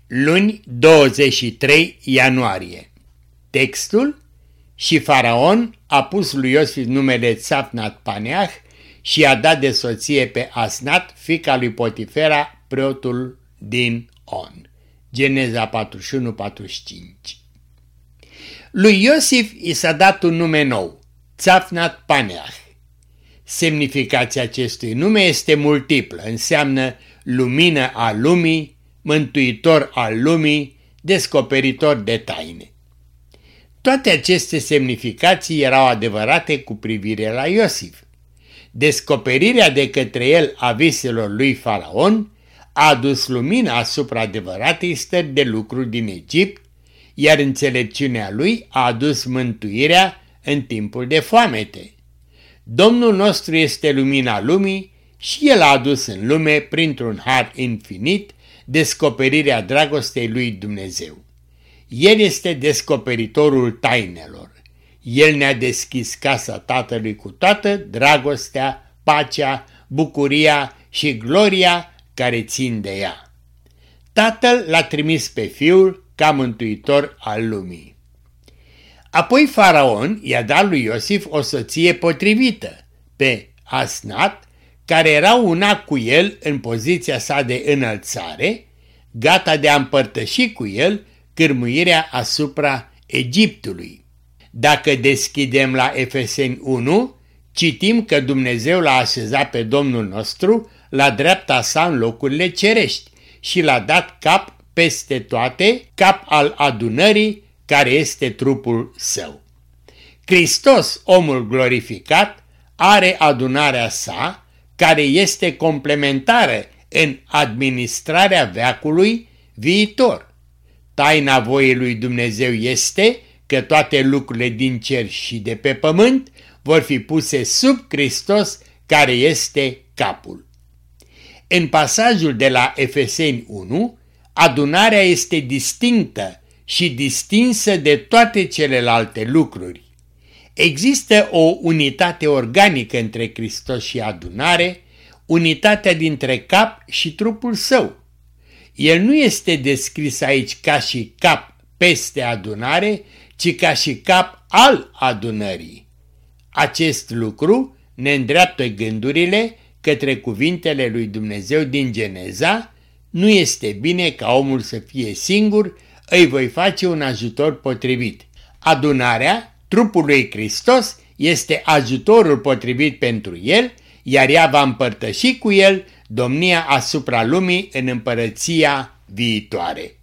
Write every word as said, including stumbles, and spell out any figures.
Luni, douăzeci și trei ianuarie. Textul: și Faraon a pus lui Iosif numele Țafnat Paneah și i-a dat de soție pe Asnat, fiica lui Potifera, preotul din On. Geneza patruzeci și unu patruzeci și cinci. Lui Iosif i s-a dat un nume nou, Țafnat Paneah. Semnificația acestui nume este multiplă, înseamnă lumină a lumii, mântuitor al lumii, descoperitor de taine. Toate aceste semnificații erau adevărate cu privire la Iosif. Descoperirea de către el a viselor lui Faraon a adus lumina asupra adevăratei stări de lucruri din Egipt, iar înțelepciunea lui a adus mântuirea în timpul de foamete. Domnul nostru este lumina lumii și el a adus în lume, printr-un har infinit, descoperirea dragostei lui Dumnezeu. El este descoperitorul tainelor. El ne-a deschis casa Tatălui cu toată dragostea, pacea, bucuria și gloria care țin de ea. Tatăl l-a trimis pe Fiul ca mântuitor al lumii. Apoi Faraon i-a dat lui Iosif o soție potrivită, pe Asnat, care era una cu el în poziția sa de înălțare, gata de a împărtăși cu el cârmuirea asupra Egiptului. Dacă deschidem la Efeseni unu, citim că Dumnezeu l-a așezat pe Domnul nostru la dreapta sa în locurile cerești și l-a dat cap peste toate, cap al adunării, care este trupul său. Hristos, omul glorificat, are adunarea sa, care este complementară în administrarea veacului viitor. Taina voiei lui Dumnezeu este că toate lucrurile din cer și de pe pământ vor fi puse sub Hristos, care este capul. În pasajul de la Efeseni unu, adunarea este distinctă și distinsă de toate celelalte lucruri. Există o unitate organică între Hristos și adunare, unitatea dintre cap și trupul său. El nu este descris aici ca și cap peste adunare, ci ca și cap al adunării. Acest lucru ne îndreaptă gândurile către cuvintele lui Dumnezeu din Geneza: nu este bine ca omul să fie singur, îi voi face un ajutor potrivit. Adunarea, trupul lui Hristos, este ajutorul potrivit pentru el, iar ea va împărtăși cu el domnia asupra lumii în împărăția viitoare.